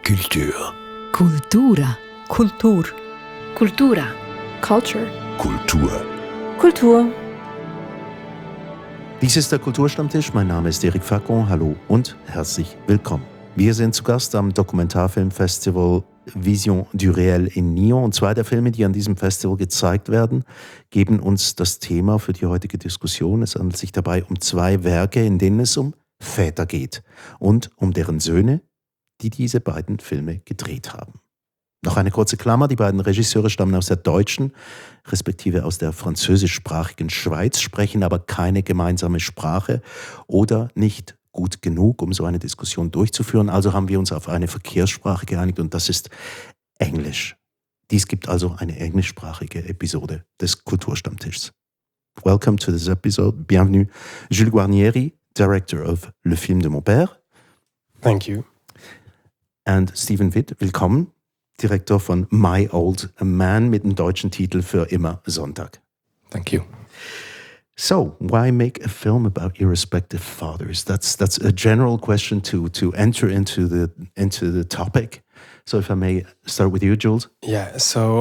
Culture. Kultura. Kultur. Kultura. Culture. Kultur. Kultur. Dies ist der Kulturstammtisch. Mein Name ist Eric Facon. Hallo und herzlich willkommen. Wir sind zu Gast am Dokumentarfilmfestival Vision du Réel in Nyon. Und zwei der Filme, die an diesem Festival gezeigt werden, geben uns das Thema für die heutige Diskussion. Es handelt sich dabei um zwei Werke, in denen es um Väter geht und um deren Söhne, die diese beiden Filme gedreht haben. Noch eine kurze Klammer, die beiden Regisseure stammen aus der deutschen, respektive aus der französischsprachigen Schweiz, sprechen aber keine gemeinsame Sprache oder nicht gut genug, um so eine Diskussion durchzuführen. Also haben wir uns auf eine Verkehrssprache geeinigt und das ist Englisch. Dies gibt also eine englischsprachige Episode des Kulturstammtischs. Welcome to this episode. Bienvenue. Jules Guarnieri, director of Le Film de mon Père. Thank you. And Steven Witt, willkommen, Direktor von My Old Man mit dem deutschen Titel Für immer Sonntag. Thank you. So, why make a film about your respective fathers? That's a general question to enter into the topic. So, if I may start with you, Jules. Yeah. So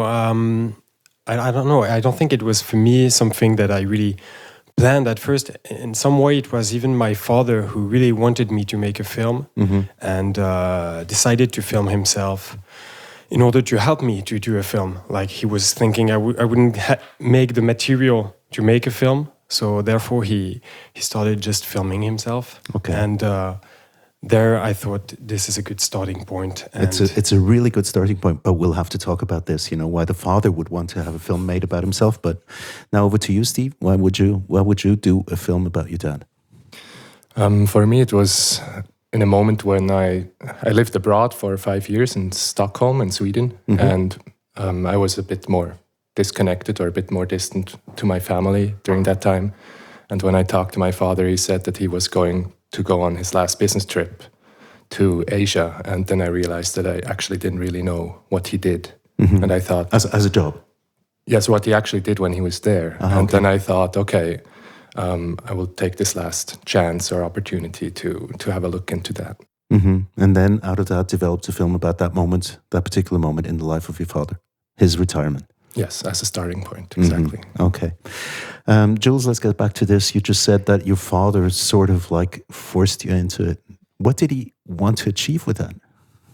I don't know. I don't think it was for me something that I really planned at first. In some way, it was even my father who really wanted me to make a film and decided to film himself in order to help me to do a film. Like he was thinking I wouldn't make the material to make a film. So therefore, he started just filming himself. Okay. And there, I thought this is a good starting point. And It's a really good starting point, but we'll have to talk about this. You know, why the father would want to have a film made about himself. But now over to you, Steve. Why would you do a film about your dad? For me, it was in a moment when I lived abroad for 5 years in Stockholm in Sweden, and I was a bit more disconnected or a bit more distant to my family during that time. And when I talked to my father, he said that he was going to go on his last business trip to Asia. And then I realized that I actually didn't really know what he did. And I thought... As a job? Yes, what he actually did when he was there. And then I thought, okay, I will take this last chance or opportunity to have a look into that. And then out of that developed a film about that moment, that particular moment in the life of your father, his retirement. Yes, as a starting point, exactly. Okay. Jules, let's get back to this. You just said that your father sort of like forced you into it. What did he want to achieve with that?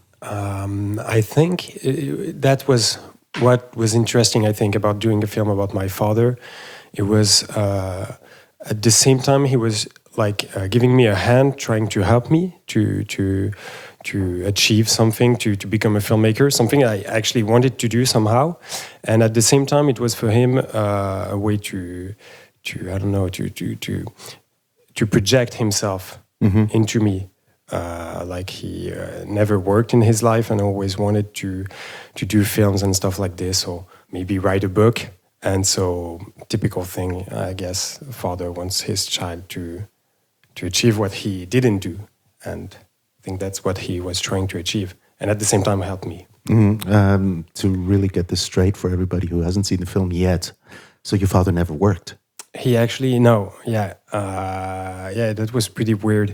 I think that was what was interesting, I think, about doing a film about my father. It was, at the same time, he was like giving me a hand, trying to help me to achieve something, to become a filmmaker, something I actually wanted to do somehow. And at the same time, it was for him a way to I don't know, to project himself into me. Like he never worked in his life and always wanted to do films and stuff like this, or maybe write a book. And so, typical thing, I guess, a father wants his child to achieve what he didn't do. And I think that's what he was trying to achieve. And at the same time, help me. To really get this straight for everybody who hasn't seen the film yet. So your father never worked? He actually, no. Yeah. That was pretty weird.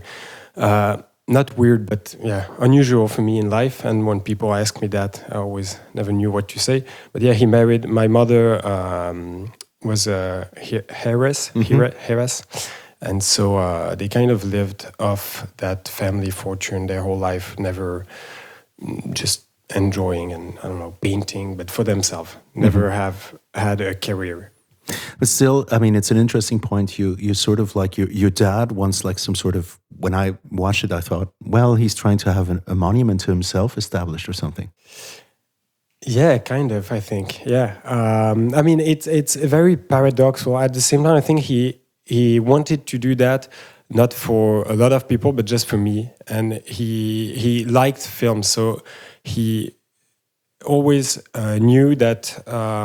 Not weird, but yeah, unusual for me in life. And when people ask me that, I always never knew what to say. But yeah, he married. My mother was a heiress. And so they kind of lived off that family fortune their whole life, never just enjoying and, I don't know, painting, but for themselves, never have had a career. But still, I mean, it's an interesting point. You sort of like, your dad wants like some sort of, when I watched it, I thought, well, he's trying to have a monument to himself established or something. Yeah, kind of, I think. Yeah. I mean, it's very paradoxical. At the same time, I think he wanted to do that, not for a lot of people, but just for me. And he liked film, so he always knew that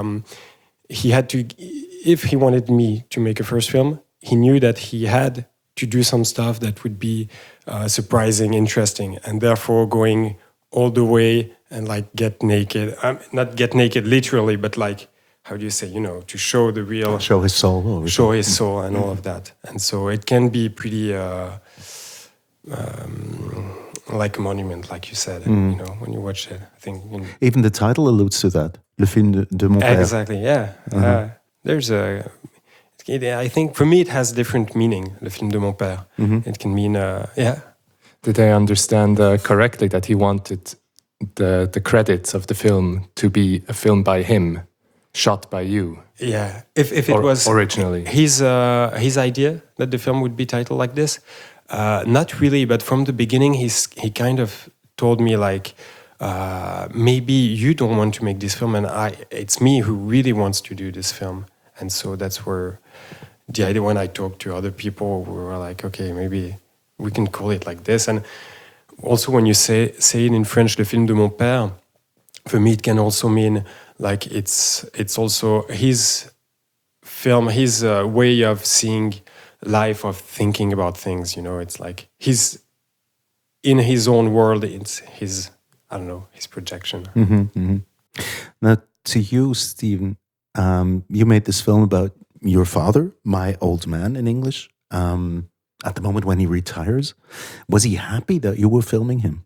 he had to, if he wanted me to make a first film, he knew that he had to do some stuff that would be surprising, interesting, and therefore going all the way and like get naked. Not get naked literally, but like, how do you say, to show the real... Show his soul. Show his soul and all of that. And so it can be pretty like a monument, like you said. You know, when you watch it, I think. Even the title alludes to that. Le film de mon père. Exactly. Yeah. There's a. I think for me it has different meaning. Le film de mon père. It can mean Did I understand correctly that he wanted the credits of the film to be a film by him, shot by you? Yeah. If it was originally his idea that the film would be titled like this, not really. But from the beginning, he kind of told me like, maybe you don't want to make this film, and it's me who really wants to do this film. And so that's where the idea. When I talked to other people, we were like, okay, maybe we can call it like this. And also, when you say it in French, le film de mon père, for me it can also mean like it's also his film, his way of seeing life, of thinking about things. You know, it's like he's in his own world. It's his, I don't know, his projection. Now, to you, Steven, you made this film about your father, my old man in English. At the moment when he retires, was he happy that you were filming him?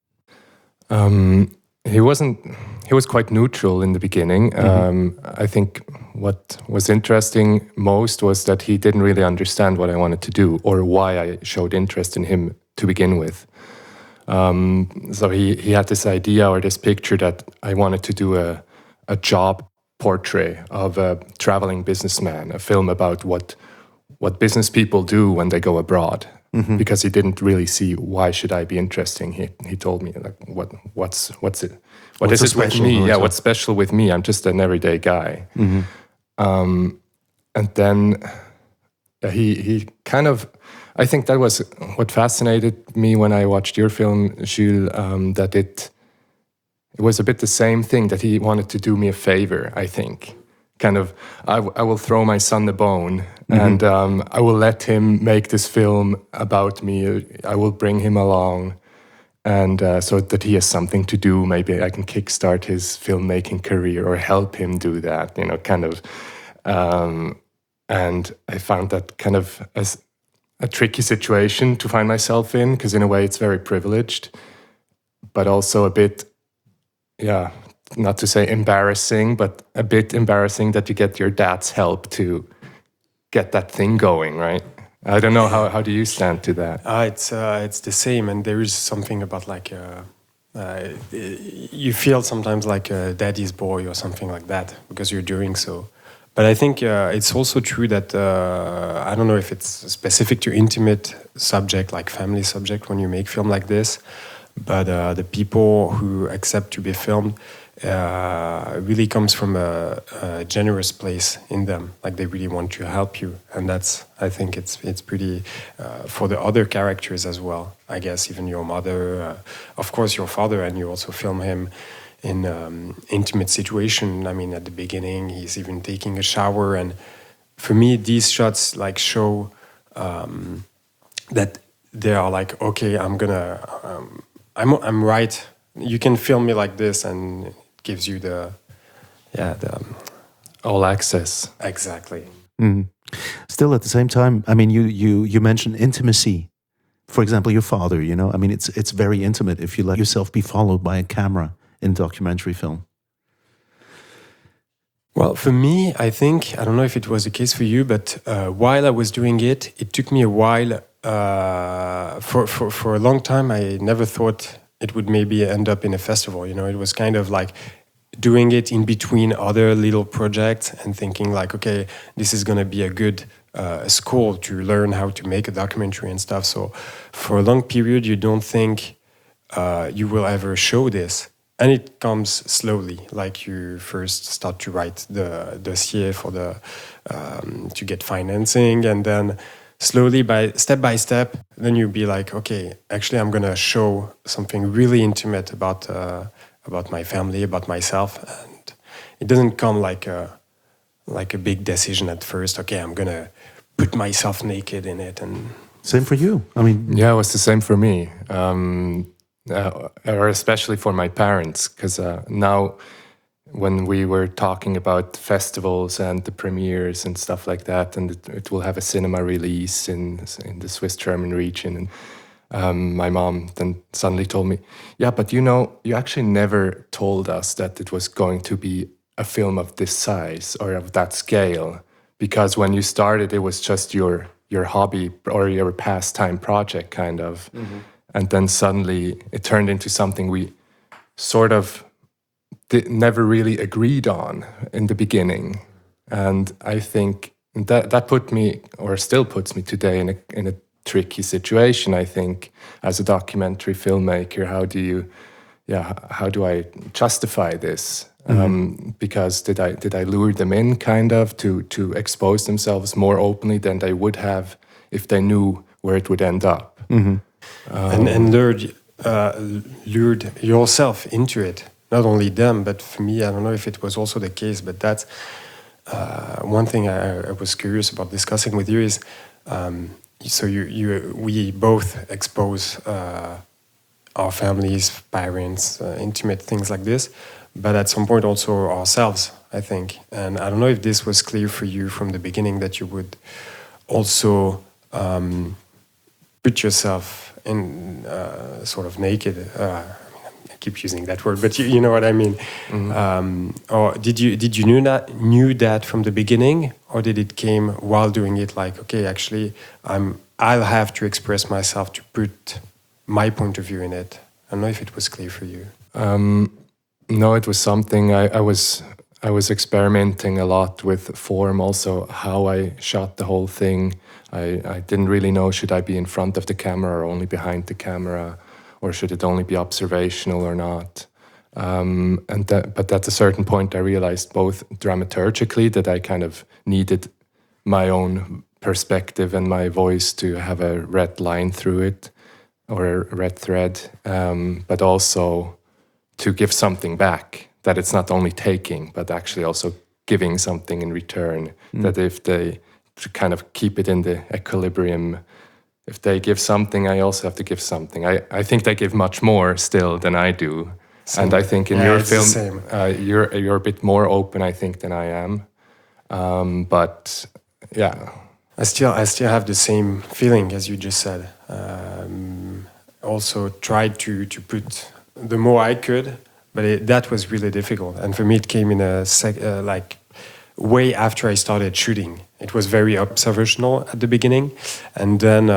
He wasn't. He was quite neutral in the beginning. I think what was interesting most was that he didn't really understand what I wanted to do or why I showed interest in him to begin with. So he had this idea or this picture that I wanted to do a job portrait of a traveling businessman, a film about what business people do when they go abroad. Because he didn't really see why should I be interesting. He told me like what's it? What is it with me? Yeah, what's special with me? I'm just an everyday guy. And then he kind of, I think that was what fascinated me when I watched your film, Jules. That it was a bit the same thing, that he wanted to do me a favor. I think. Kind of, I will throw my son the bone, and I will let him make this film about me. I will bring him along, and so that he has something to do. Maybe I can kickstart his filmmaking career or help him do that. You know, kind of. And I found that kind of as a tricky situation to find myself in, because in a way it's very privileged, but also a bit, not to say embarrassing, but a bit embarrassing that you get your dad's help to get that thing going, right? I don't know, how do you stand to that? It's the same, and there is something about like you feel sometimes like a daddy's boy or something like that because you're doing so. But I think it's also true that I don't know if it's specific to intimate subject like family subject when you make film like this, but the people who accept to be filmed really comes from a generous place in them, like they really want to help you, and that's, I think it's pretty for the other characters as well. I guess even your mother, of course your father, and you also film him in intimate situation. I mean, at the beginning he's even taking a shower, and for me these shots like show that they are like, okay, I'm right. You can film me like this, and it gives you the all access. Exactly. Still, at the same time, I mean, you mentioned intimacy. For example, your father. You know, I mean, it's very intimate if you let yourself be followed by a camera in documentary film. Well, for me, I think, I don't know if it was the case for you, but while I was doing it, it took me a while. For a long time, I never thought it would maybe end up in a festival. You know, it was kind of like doing it in between other little projects and thinking like, okay, this is going to be a good school to learn how to make a documentary and stuff. So for a long period, you don't think you will ever show this. And it comes slowly, like you first start to write the dossier for to get financing, and then slowly, by step, then you'll be like, okay, actually I'm gonna show something really intimate about my family, about myself, and it doesn't come like a big decision at first. Okay, I'm gonna put myself naked in it, and same for you. I mean, yeah, it was the same for me. Or especially for my parents, because now when we were talking about festivals and the premieres and stuff like that, and it will have a cinema release in the Swiss-German region, and my mom then suddenly told me, yeah, but you actually never told us that it was going to be a film of this size or of that scale, because when you started, it was just your hobby or your pastime project, kind of. And then suddenly it turned into something we sort of never really agreed on in the beginning. And I think that put me, or still puts me today, in a tricky situation, I think, as a documentary filmmaker. How do I justify this? Because did I lure them in, kind of, to expose themselves more openly than they would have if they knew where it would end up? And lured yourself into it. Not only them, but for me, I don't know if it was also the case, but that's one thing I was curious about discussing with you is, so we both expose our families, parents, intimate things like this, but at some point also ourselves, I think. And I don't know if this was clear for you from the beginning, that you would also put yourself in sort of naked. I keep using that word, but you know what I mean. Or did you knew that from the beginning, or did it came while doing it? Like, okay, actually, I'll have to express myself to put my point of view in it. I don't know if it was clear for you. No, it was something I was experimenting a lot with form, also how I shot the whole thing. I didn't really know, should I be in front of the camera or only behind the camera, or should it only be observational or not? But at a certain point, I realized both dramaturgically that I kind of needed my own perspective and my voice to have a red line through it, or a red thread, but also to give something back, that it's not only taking, but actually also giving something in return. That if they, to kind of keep it in the equilibrium, if they give something, I also have to give something. I think they give much more still than I do. Same. And I think in your film, you're a bit more open, I think, than I am. But yeah. I still have the same feeling as you just said. Also tried to put the more I could, but that was really difficult. And for me, it came in a way after I started shooting. It was very observational at the beginning, and then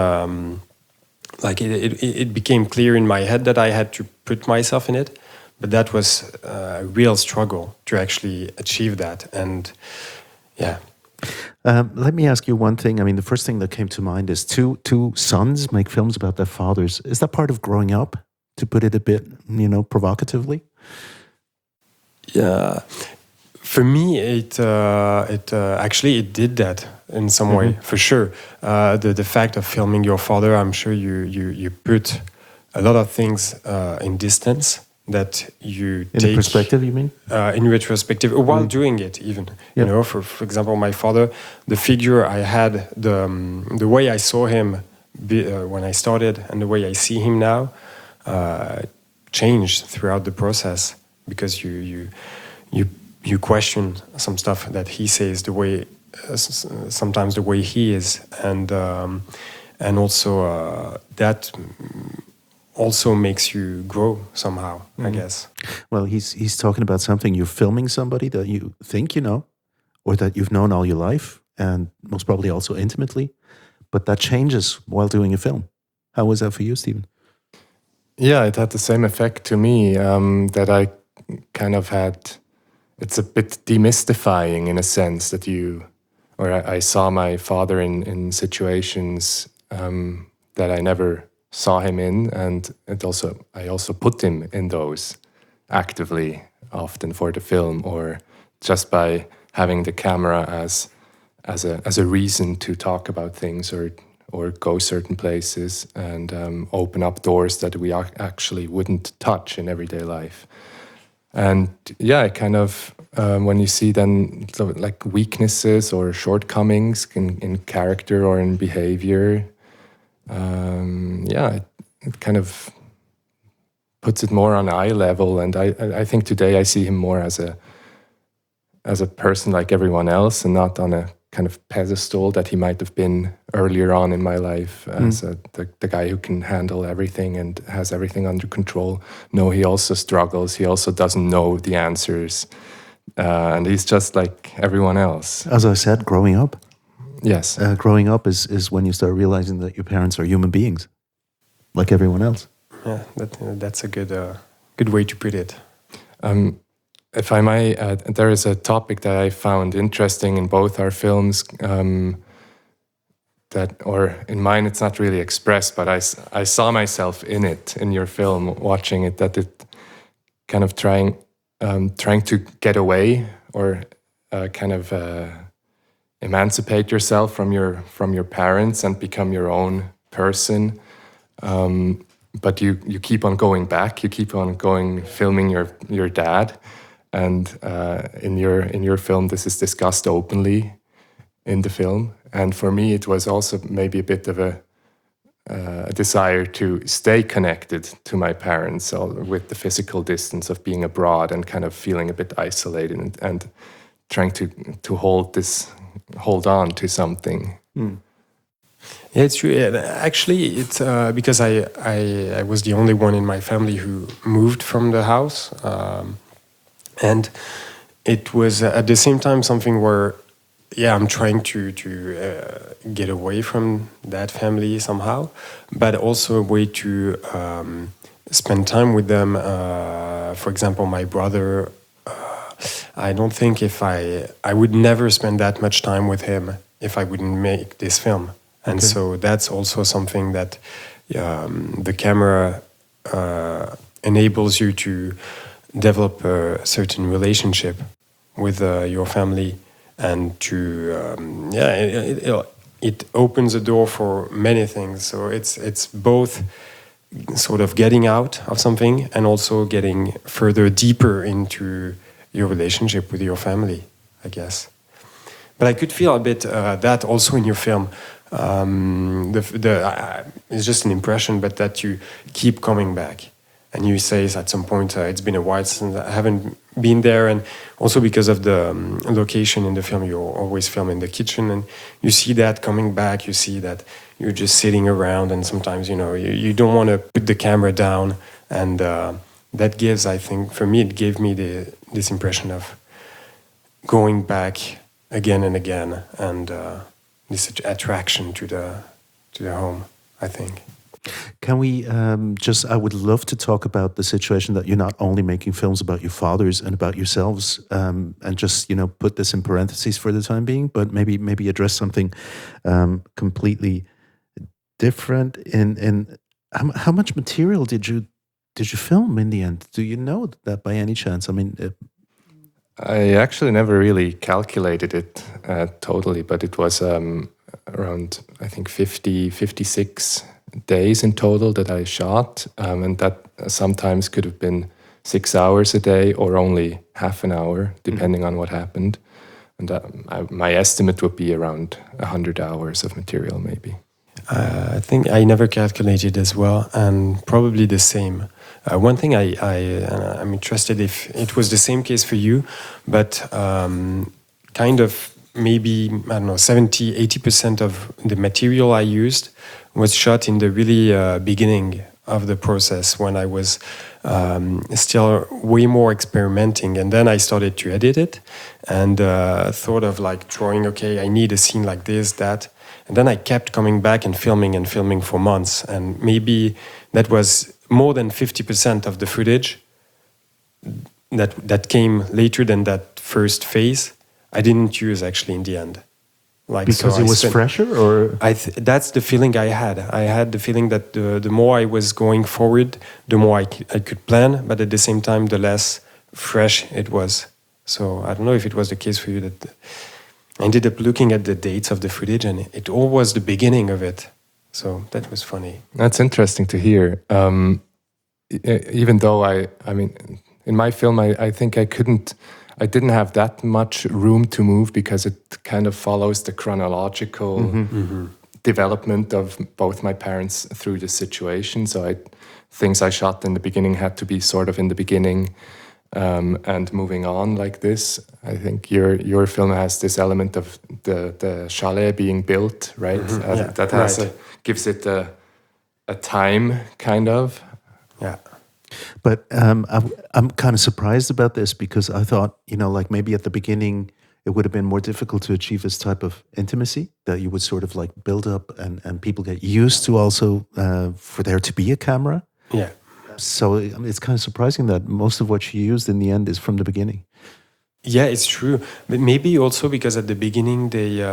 it became clear in my head that I had to put myself in it. But that was a real struggle to actually achieve that. And yeah. Let me ask you one thing. I mean, the first thing that came to mind is two sons make films about their fathers. Is that part of growing up, to put it a bit, provocatively? Yeah. For me, it actually did that in some way, for sure. The fact of filming your father, I'm sure you put a lot of things in distance that you take in perspective. You mean in retrospective, while doing it, even for example, my father, the figure I had, the way I saw him when I started, and the way I see him now, changed throughout the process, because you question some stuff that he says, the way sometimes the way he is, and also that also makes you grow somehow, I guess. Well, he's talking about something. You're filming somebody that you think you know, or that you've known all your life, and most probably also intimately, but that changes while doing a film. How was that for you, Stephen? Yeah, it had the same effect to me, that I kind of had. It's a bit demystifying in a sense that I saw my father in situations that I never saw him in, and I also put him in those actively, often for the film, or just by having the camera as a reason to talk about things or go certain places and open up doors that we actually wouldn't touch in everyday life. And yeah, it kind of when you see then like weaknesses or shortcomings in character or in behavior, it kind of puts it more on eye level. And I think today I see him more as a person like everyone else, and not on a kind of pedestal that he might have been earlier on in my life as the guy who can handle everything and has everything under control. No, he also struggles. He also doesn't know the answers. And he's just like everyone else. As I said, growing up. Yes. Growing up is when you start realizing that your parents are human beings, like everyone else. Yeah, that's a good way to put it. If I may add, there is a topic that I found interesting in both our films, or in mine it's not really expressed, but I saw myself in it, in your film, watching it, that it kind of trying to get away or emancipate yourself from your parents and become your own person. But you keep on going back. You keep on filming your dad, and in your film, this is discussed openly in the film. And for me, it was also maybe a bit of a desire to stay connected to my parents, with the physical distance of being abroad and kind of feeling a bit isolated and trying to hold on to something. Yeah, it's true. Actually, it's because I was the only one in my family who moved from the house, and it was at the same time something where, I'm trying to get away from that family somehow, but also a way to spend time with them. For example, my brother. I don't think I would never spend that much time with him if I wouldn't make this film. And so that's also something that the camera enables you to develop a certain relationship with your family, and to it opens a door for many things. So it's both sort of getting out of something and also getting further deeper into your relationship with your family, I guess. But I could feel a bit that also in your film. It's just an impression, but that you keep coming back. And you say at some point, it's been a while since I haven't been there. And also because of the location in the film, you always film in the kitchen. And you see that coming back, you see that you're just sitting around. And sometimes, you don't want to put the camera down. And that gives, I think, for me, it gave me this impression of going back again and again. And this attraction to the home, I think. Can we I would love to talk about the situation that you're not only making films about your fathers and about yourselves, and just, put this in parentheses for the time being, but maybe address something completely different. In how much material did you film in the end? Do you know that by any chance? I mean, I actually never really calculated it totally, but it was around, I think, 56 days in total that I shot, and that sometimes could have been 6 hours a day or only half an hour, depending on what happened. And my estimate would be around 100 hours of material, maybe. I think I never calculated as well, and probably the same. One thing I'm interested if it was the same case for you, but kind of maybe, 70, 80% of the material I used was shot in the really beginning of the process, when I was still way more experimenting. And then I started to edit it and thought of drawing, okay, I need a scene like this, that. And then I kept coming back and filming for months. And maybe that was more than 50% of the footage that came later than that first phase. I didn't use actually in the end. Because it was fresher, or that's the feeling I had. I had the feeling that the more I was going forward, the more I could plan, but at the same time, the less fresh it was. So I don't know if it was the case for you. That I ended up looking at the dates of the footage, and it all was the beginning of it. So that was funny. That's interesting to hear. Even though I mean, in my film, I think I didn't have that much room to move, because it kind of follows the chronological development of both my parents through the situation. So things I shot in the beginning had to be sort of in the beginning, And moving on like this, I think your film has this element of the chalet being built, right? That has right. gives it a time, kind of. Yeah. But I'm kind of surprised about this because I thought, like maybe at the beginning it would have been more difficult to achieve this type of intimacy that you would sort of like build up and people get used to also for there to be a camera. Yeah. So it's kind of surprising that most of what she used in the end is from the beginning. Yeah, it's true. But maybe also because at the beginning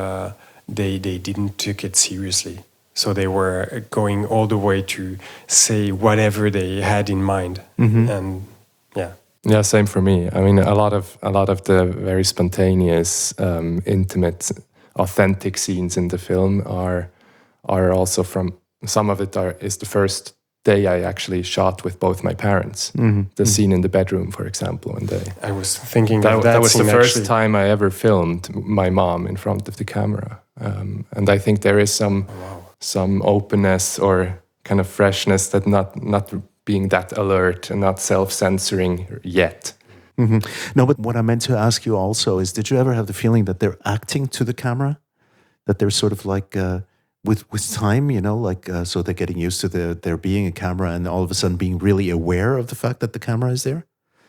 they didn't take it seriously. So they were going all the way to say whatever they had in mind. And yeah. Yeah, same for me. I mean, a lot of the very spontaneous, intimate, authentic scenes in the film are also from, some of it is the first day I actually shot with both my parents. The scene in the bedroom, for example, when I was thinking that was the scene, first actually. time I ever filmed my mom in front of the camera, and I think there is some openness or kind of freshness that not being that alert and not self-censoring yet. No, but what I meant to ask you also is, did you ever have the feeling that they're acting to the camera, that they're sort of like with time, so they're getting used to there being a camera and all of a sudden being really aware of the fact that the camera is there?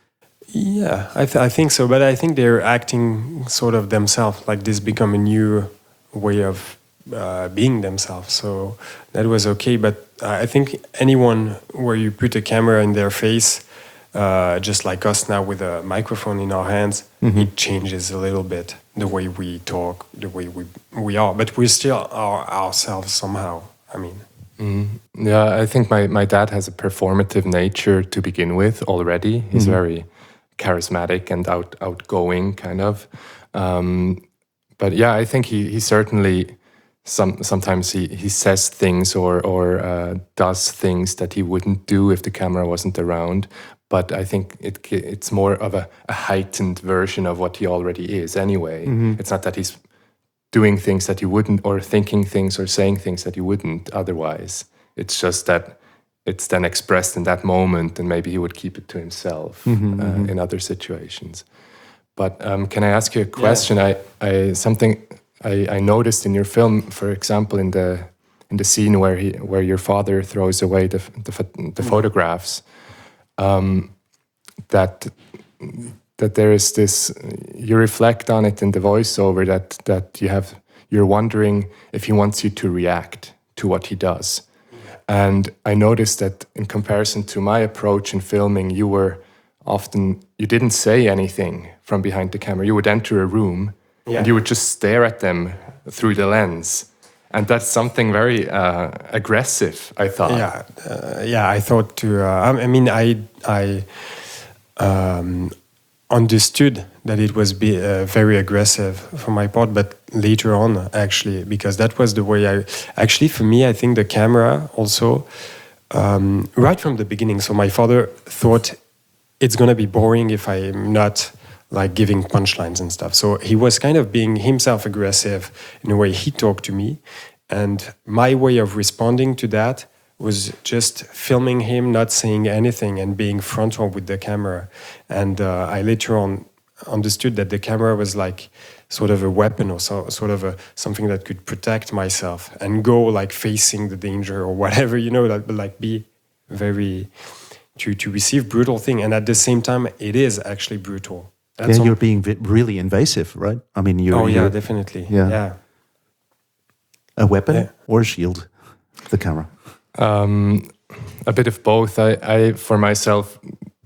Yeah, I think so. But I think they're acting sort of themselves, like this become a new way of being themselves. So that was okay. But I think anyone where you put a camera in their face, just like us now with a microphone in our hands, it changes a little bit the way we talk, the way we are. But we still are ourselves somehow. I mean. Yeah, I think my dad has a performative nature to begin with already. He's very charismatic and outgoing, kind of. But yeah, I think he certainly sometimes he says things or does things that he wouldn't do if the camera wasn't around. But I think it's more of a heightened version of what he already is anyway. It's not that he's doing things that he wouldn't, or thinking things or saying things that he wouldn't otherwise. It's just that it's then expressed in that moment, and maybe he would keep it to himself in other situations. But can I ask you a question? Yeah. I noticed in your film, for example, in the scene where your father throws away the photographs, that there is this, you reflect on it in the voiceover that you're wondering if he wants you to react to what he does. And I noticed that in comparison to my approach in filming, you didn't say anything from behind the camera. You would enter a room and you would just stare at them through the lens. And that's something very aggressive, I thought. Yeah, I thought too. I understood that it was very aggressive for my part, but later on, actually, because that was the way for me, I think the camera also, right from the beginning, so my father thought it's going to be boring if I'm not like giving punchlines and stuff. So he was kind of being himself aggressive in the way he talked to me. And my way of responding to that was just filming him, not saying anything, and being frontal with the camera. And I later on understood that the camera was like sort of a weapon or sort of something that could protect myself and go like facing the danger or whatever, like be very, to receive brutal thing. And at the same time, it is actually brutal. You're being really invasive, right? I mean, you're definitely. Yeah. A weapon or a shield, the camera? A bit of both. I for myself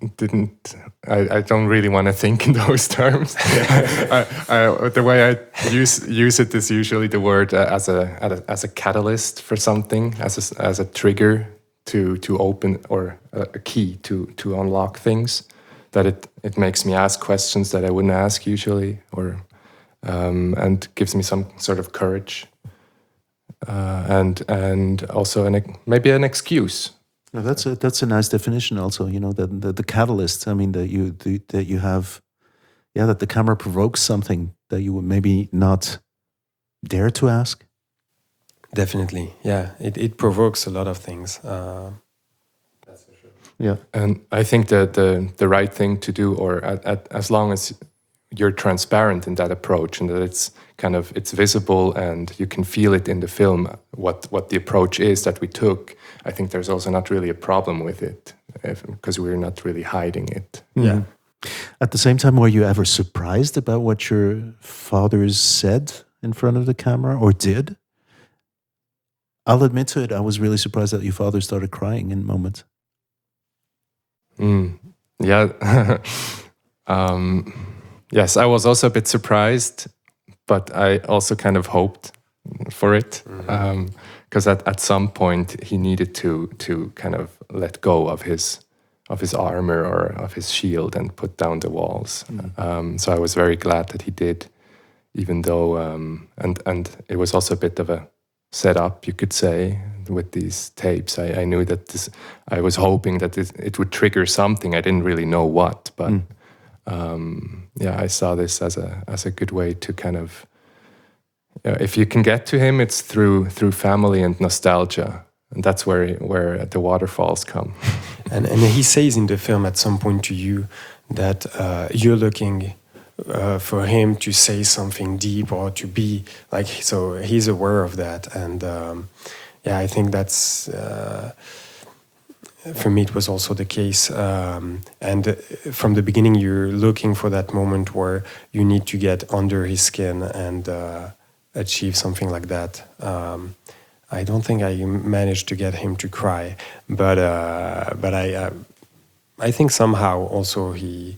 I don't really want to think in those terms. The way I use it is usually the word as a catalyst for something, as a trigger to open, or a key to unlock things. That it makes me ask questions that I wouldn't ask usually, or and gives me some sort of courage. And also maybe an excuse. No, that's a nice definition. Also, the catalyst. I mean, that you have, that the camera provokes something that you would maybe not dare to ask. Definitely, yeah. It provokes a lot of things. That's for sure. Yeah. And I think that the right thing to do, or as long as you're transparent in that approach and that it's visible and you can feel it in the film, what the approach is that we took, I think there's also not really a problem with it because we're not really hiding it. Yeah. At the same time, were you ever surprised about what your fathers said in front of the camera or did? I'll admit to it, I was really surprised that your father started crying in moments. Yeah. Yes, I was also a bit surprised, but I also kind of hoped for it because at some point he needed to kind of let go of his armor or of his shield and put down the walls. So I was very glad that he did, even though and it was also a bit of a setup, you could say, with these tapes. I knew that I was hoping that it would trigger something. I didn't really know what, but I saw this as a good way to kind of, if you can get to him, it's through family and nostalgia, and that's where the waterfalls come. And he says in the film at some point to you that you're looking for him to say something deep or to be like, so he's aware of that. And I think that's, for me, it was also the case. And from the beginning, you're looking for that moment where you need to get under his skin and achieve something like that. I don't think I managed to get him to cry, but I think somehow also he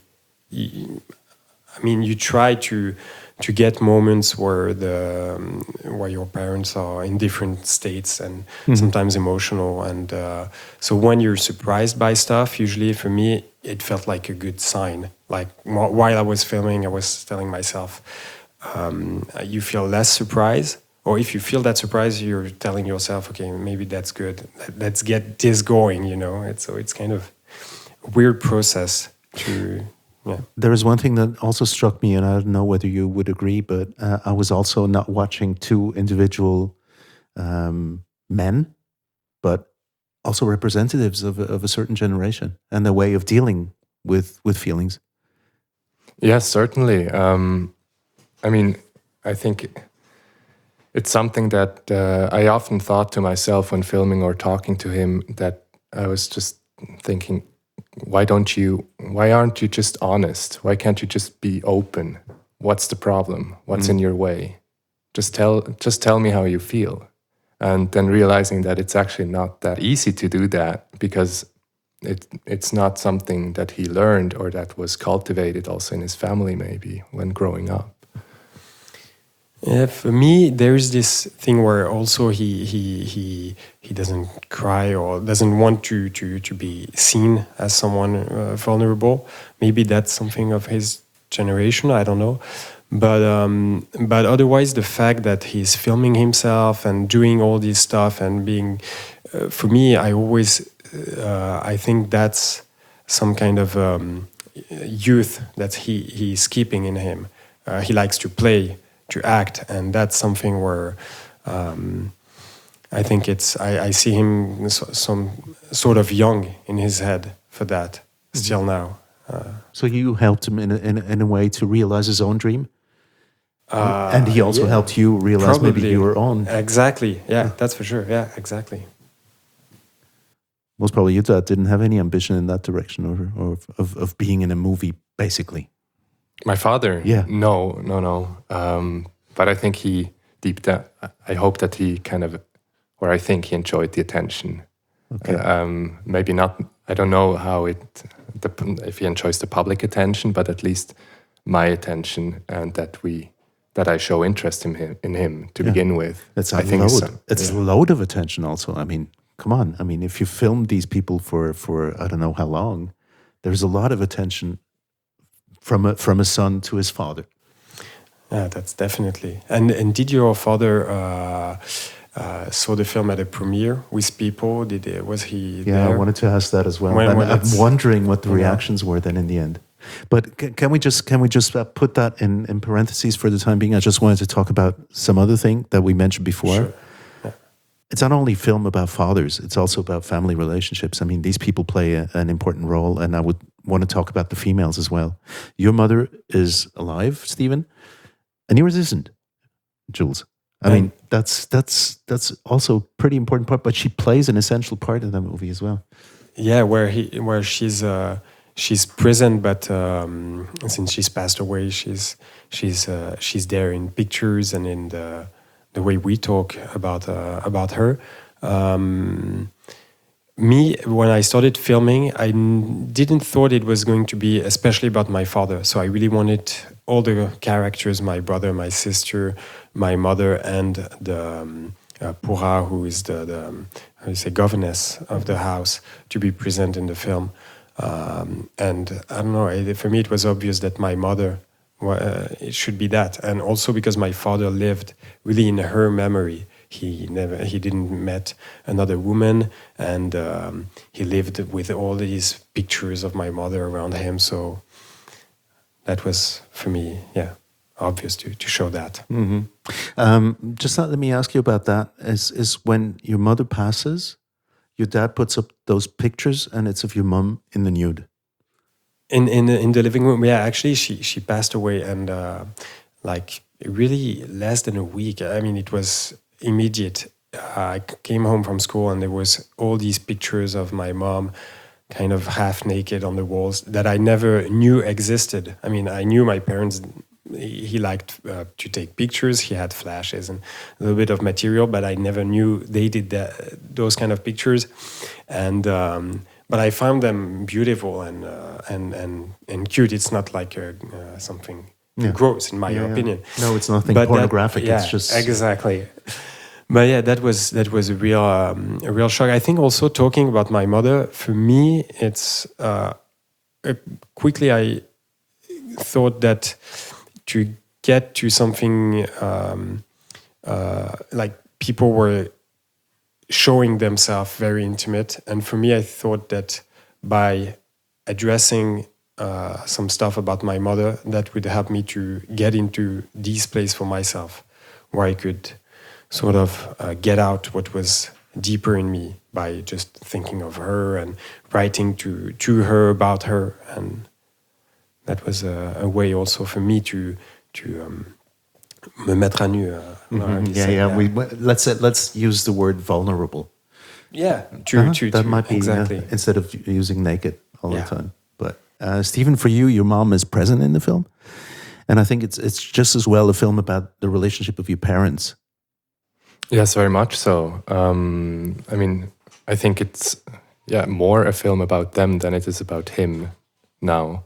I mean, you try to get moments where where your parents are in different states and sometimes emotional, and so when you're surprised by stuff, usually for me it felt like a good sign. Like while I was filming, I was telling myself, you feel less surprise, or if you feel that surprise, you're telling yourself, okay, maybe that's good. Let's get this going. It's kind of a weird process to. Yeah. There is one thing that also struck me, and I don't know whether you would agree, but I was also not watching two individual men, but also representatives of a certain generation and their way of dealing with feelings. Yes, certainly. I mean, I think it's something that I often thought to myself when filming or talking to him, that I was just thinking, why aren't you just honest? Why can't you just be open? What's the problem? What's in your way? Just tell me how you feel. And then realizing that it's actually not that easy to do that, because it's not something that he learned or that was cultivated also in his family, maybe when growing up. Yeah, for me, there's this thing where also he doesn't cry or doesn't want to be seen as someone vulnerable. Maybe that's something of his generation. I don't know, but otherwise, the fact that he's filming himself and doing all this stuff and being, for me, I think that's some kind of youth that he's keeping in him. He likes to play, to act, and that's something where I think I see him some sort of young in his head for that still now. So you helped him in a way to realize his own dream, and he also helped you realize maybe your own. Exactly, yeah, that's for sure. Yeah, exactly. Most probably your dad didn't have any ambition in that direction, or of being in a movie, basically. My father? Yeah. No. But I think he deep down, I hope that he kind of, or I think he enjoyed the attention. Okay. Maybe not, I don't know how if he enjoys the public attention, but at least my attention, and that I show interest in him to begin with. It's a load of attention also. I mean, come on. I mean, if you film these people for I don't know how long, there's a lot of attention from a son to his father. Yeah, that's definitely. And did your father saw the film at a premiere with people? Was he there? Yeah, I wanted to ask that as well. I'm wondering what the reactions were then in the end. But can we just put that in parentheses for the time being? I just wanted to talk about some other thing that we mentioned before. Sure. Yeah. it's not only a film about fathers, it's also about family relationships. I mean, these people play an important role, and I would want to talk about the females as well. Your mother is alive, Stephen, and yours isn't, Jules. I mean, that's also a pretty important part, but she plays an essential part in that movie as well. Yeah, where she's present, but since she's passed away, she's there in pictures and in the way we talk about her. Me, when I started filming, I didn't thought it was going to be especially about my father. So I really wanted all the characters, my brother, my sister, my mother, and the Pura, who is the how you say, governess of the house, to be present in the film. And I don't know, for me it was obvious that my mother, it should be that. And also because my father lived really in her memory. He didn't met another woman, and he lived with all these pictures of my mother around him. So that was, for me, obvious to show that. Mm-hmm. Just let me ask you about that. Is when your mother passes, your dad puts up those pictures, and it's of your mom in the nude. In the living room, actually, she passed away, and like really less than a week. I mean, it was immediate. I came home from school, and there was all these pictures of my mom kind of half naked on the walls that I never knew existed. I mean, I knew my parents, he liked to take pictures, he had flashes and a little bit of material, but I never knew they did those kind of pictures. And but I found them beautiful and cute. It's not like something gross, in my opinion. No, it's nothing pornographic. It's just exactly. But that was a real shock. I think also talking about my mother, for me, it's quickly I thought that to get to something like people were showing themselves very intimate, and for me, I thought that by addressing some stuff about my mother, that would help me to get into this place for myself, where I could sort of get out what was deeper in me by just thinking of her and writing to her about her. And that was a way also for me to me mettre à nu. Let's use the word vulnerable. Yeah, that might be exactly. Instead of using naked all the time. But Stephen, for you, your mom is present in the film, and I think it's just as well a film about the relationship of your parents. Yes, very much so. I mean, I think it's more a film about them than it is about him now.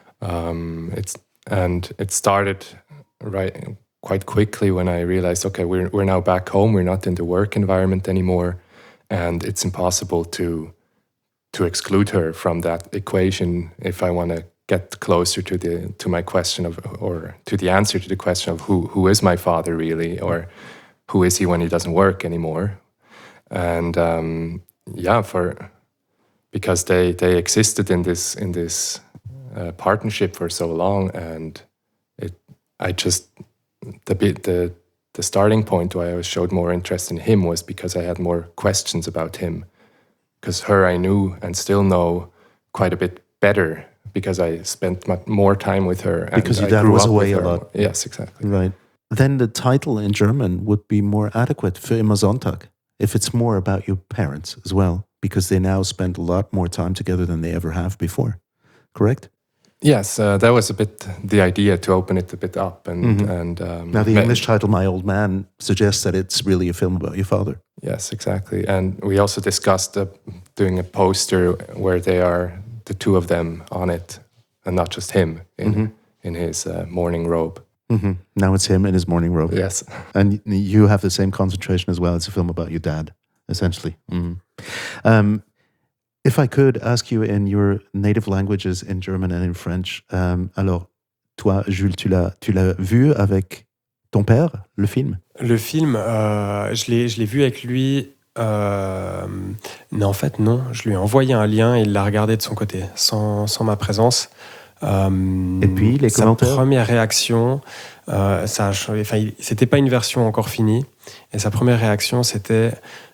It started quite quickly when I realized, okay, we're now back home. We're not in the work environment anymore, and it's impossible to exclude her from that equation if I want to get closer to my question or to the answer to the question of who is my father really, or who is he when he doesn't work anymore? And because they existed in this partnership for so long, and the starting point why I showed more interest in him was because I had more questions about him. Because her I knew and still know quite a bit better because I spent more time with her. And because your dad was away a lot. Yes, exactly. Right. Then the title in German would be more adequate, Für immer Sonntag, if it's more about your parents as well, because they now spend a lot more time together than they ever have before. Correct? Yes, that was a bit the idea, to open it a bit up. Now the English title, My Old Man, suggests that it's really a film about your father. Yes, exactly. And we also discussed doing a poster where they are the two of them on it, and not just him in his morning robe. Mm-hmm. Now it's him in his morning robe. Yes. And you have the same concentration as well. It's a film about your dad, essentially. Mm-hmm. If I could ask you in your native languages, in German and in French, alors, toi, Jules, tu l'as vu avec ton père, le film? Le film, je l'ai vu avec lui. Non, en fait, non. Je lui ai envoyé un lien et il l'a regardé de son côté, sans ma présence. Et puis, les commentaires? Sa première réaction, c'était pas une version encore finie. Et sa première réaction, c'était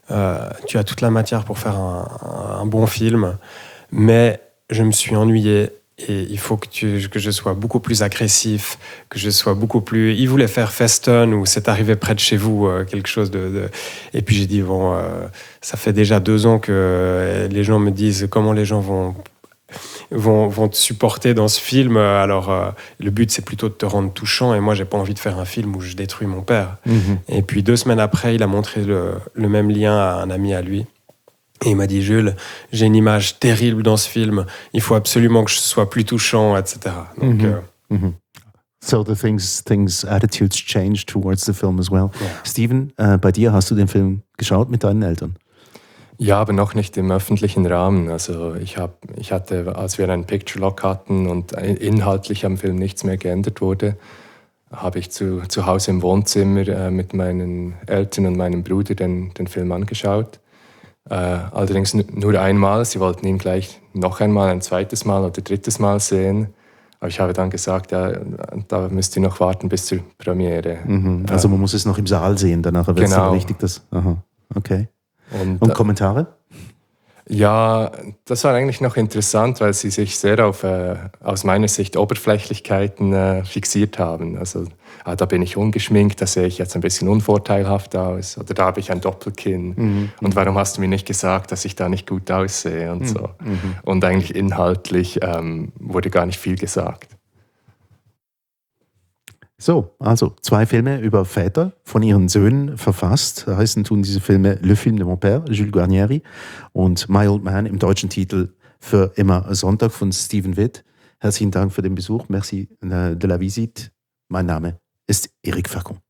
tu as toute la matière pour faire un bon film, mais je me suis ennuyé. Et il faut que je sois beaucoup plus agressif, que je sois beaucoup plus... Il voulait faire Feston ou C'est arrivé près de chez vous, quelque chose de... Et puis j'ai dit, bon, ça fait déjà 2 ans que les gens me disent comment les gens vont te supporter dans ce film. Alors, le but, c'est plutôt de te rendre touchant. Et moi, j'ai pas envie de faire un film où je détruis mon père. Et puis 2 semaines après, il a montré le même lien à un ami à lui. Et il m'a dit, Jules, j'ai une image terrible dans ce film. Il faut absolument que je sois plus touchant, etc. Donc, So the attitudes changed towards the film as well. Ja. Steven, bei dir, hast du den Film geschaut mit deinen Eltern? Ja, aber noch nicht im öffentlichen Rahmen. Also ich hatte, als wir einen Picture Lock hatten und inhaltlich am Film nichts mehr geändert wurde, habe ich zu Hause im Wohnzimmer mit meinen Eltern und meinem Bruder den Film angeschaut. Allerdings nur einmal. Sie wollten ihn gleich noch einmal, ein zweites Mal oder drittes Mal sehen. Aber ich habe dann gesagt, ja, da müsst ihr noch warten bis zur Premiere. Also man muss es noch im Saal sehen, danach wird es dann richtig das. Aha, okay. Und Kommentare? Ja, das war eigentlich noch interessant, weil sie sich sehr auf, aus meiner Sicht, Oberflächlichkeiten fixiert haben. Also, da bin ich ungeschminkt, da sehe ich jetzt ein bisschen unvorteilhaft aus. Oder da habe ich ein Doppelkinn. Und warum hast du mir nicht gesagt, dass ich da nicht gut aussehe und so. Und eigentlich inhaltlich wurde gar nicht viel gesagt. So, also 2 Filme über Väter von ihren Söhnen verfasst. Heißen tun diese Filme Le Film de mon Père, Jules Guarnieri, und My Old Man im deutschen Titel Für immer Sonntag von Steven Witt. Herzlichen Dank für den Besuch. Merci de la visite. Mein Name ist Eric Facon.